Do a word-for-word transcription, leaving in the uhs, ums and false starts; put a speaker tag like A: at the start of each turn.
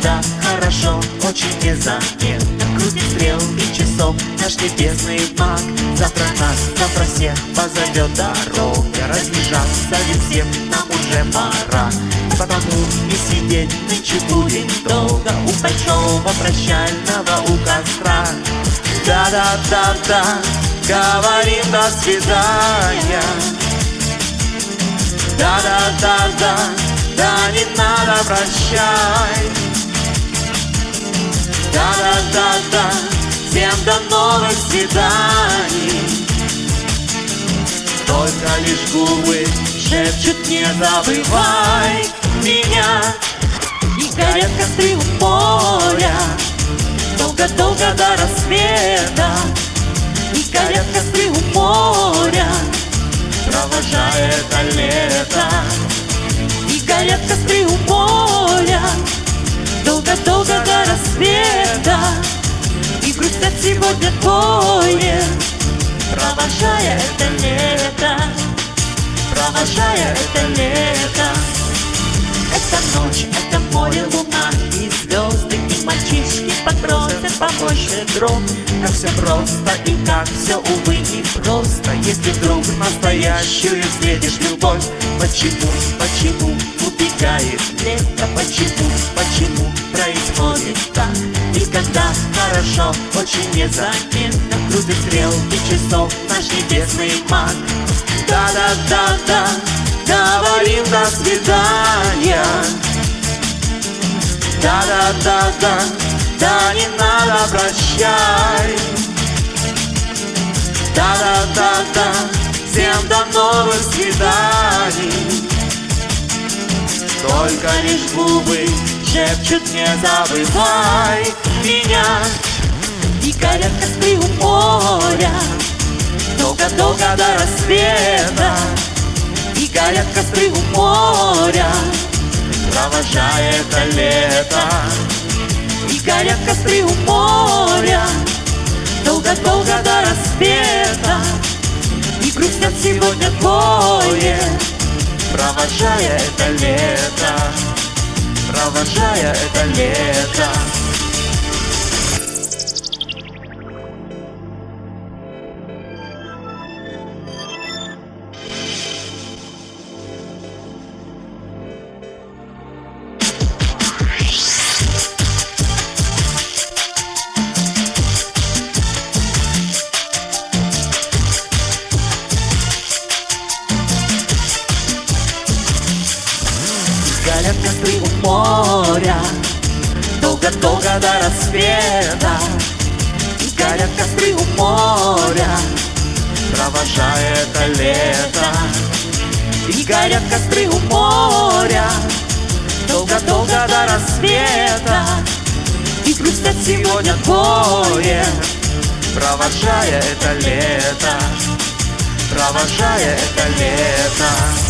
A: когда хорошо, очень незаметно крутит стрелки часов наш небесный маг. Завтра нас, завтра всех позовет дорога, разбежаться ведь всем нам уже пора. Потому и сидеть нынче будем долго у большого прощального у костра. Да-да-да-да, говорим до свидания. Да-да-да-да, да не надо прощай. Да-да-да-да, всем до новых свиданий. Только лишь губы шепчут: не забывай меня. И горят костры у моря долго-долго до рассвета. И горят костры у моря, провожая это лето. И горят костры у моря долго-долго до рассвета. И грустят сегодня двое, провожая это лето, провожая это лето. Это ночь, это море, луна и звезды, и мальчишки попросят побольше дров. Как все просто и как все, увы, не просто, если вдруг настоящую встретишь любовь. Почему, почему убегает лето? Почему, почему происходит так? И когда хорошо, очень незаметно крутит стрелки часов наш небесный маг. Да-да-да-да, говорим до свидания. Да-да-да-да, да не надо прощай. Да-да-да-да, всем до новых свиданий. Только лишь губы шепчут: не забывай меня. И горят костры у моря долго-долго до рассвета. И горят костры у моря, провожая это лето. И горят костры у моря долго-долго до рассвета. И грустят сегодня двое, провожая это лето, провожая это лето. Горят костры у моря долго-долго до рассвета. И горят костры у моря, провожая это лето. И горят костры у моря долго-долго до рассвета. И грустят сегодня двое, провожая это лето, провожая это лето.